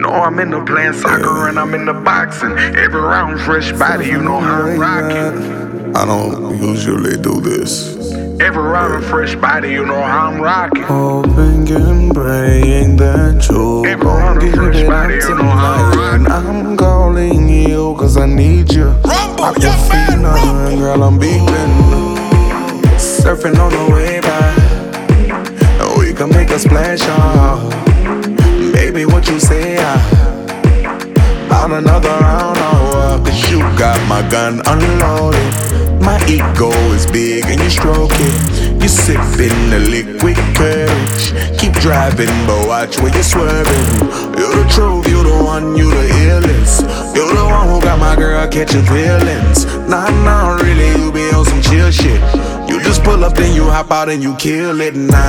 know I'm in the playing soccer and I'm in the boxing. Every round fresh body, you know how I'm rocking. I don't usually do this. Every round a fresh body, you know how I'm rocking. Hoping and praying that you Every round a fresh body, you know how I'm rocking. I'm calling you cause I need you. Aquafina, girl, I'm beeping. Surfing on the way by. We can make a splash, baby, what you say? About another round, cause you got my gun unloaded. My ego is big and you stroke it. You sipping the liquid courage. Keep driving, but watch where you're swerving. You're the truth, you the one, you the illest. You're the one who got my girl catching feelings. Nah, really, you be on some chill shit. You just pull up, then you hop out and you kill it. 911,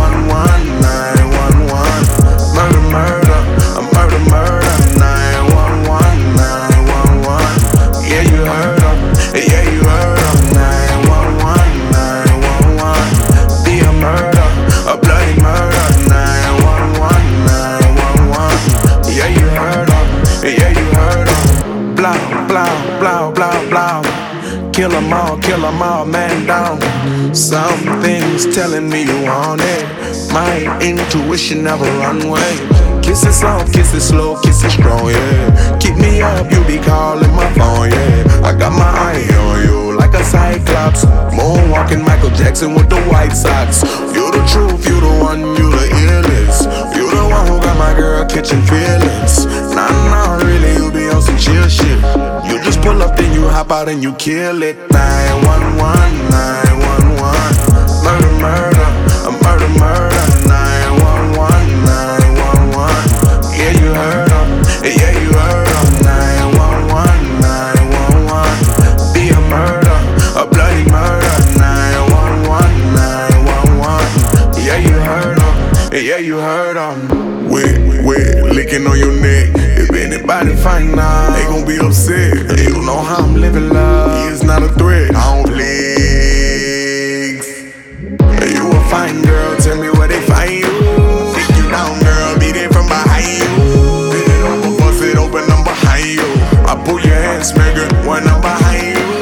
911. Murder, murder, a murder, murder. 911, 911. Yeah, you heard her. Yeah, you heard her. 911, 911. Be a murder, a bloody murder. 911, 911. Yeah, you heard her. Yeah, you heard her. Blah, blah, blah, blah, blah. Kill 'em all, man down. Something's telling me you want it. My intuition never run away. Kiss it soft, kiss it slow, kiss it strong, yeah. Keep me up, you be calling my phone, yeah. I got my eye on you like a cyclops. Moonwalking Michael Jackson with the White Sox. You the truth, you the one, you the illest. You the one who got my girl catching feelings. Nah, really, you be on some chill shit. You just pull up, then you hop out and you kill it. 911, 911. Murder, murder, a murder, murder. 911, 911. Yeah, you heard her. Yeah, you heard her. 911, 911. Be a murder, a bloody murder. 911, 911. Yeah, you heard her. Yeah, you heard her. Wet, licking on your neck. If anybody find out, they gon' be upset. You know how I'm living life. It's not a threat. I don't flex. You a fine girl, tell me where they find you. Take you down, girl, beat it from behind you. Bend it over, bust it open, I'm behind you. I pull your hand, smacker when I'm behind you.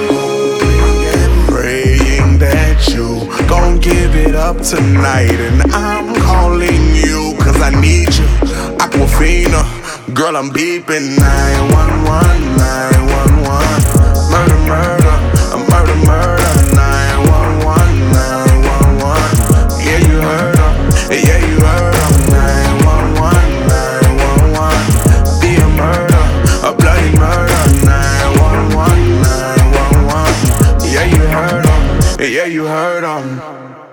Praying that you gon' give it up tonight. And I'm calling you cause I need you. Aquafina, girl, I'm beeping. 911, 911. Murder, murder, a murder, murder. 911, 911. Yeah, you heard her. Yeah, you heard her. 911, 911. Be a murder, a bloody murder. 911, 911. Yeah, you heard her. Yeah, you heard her.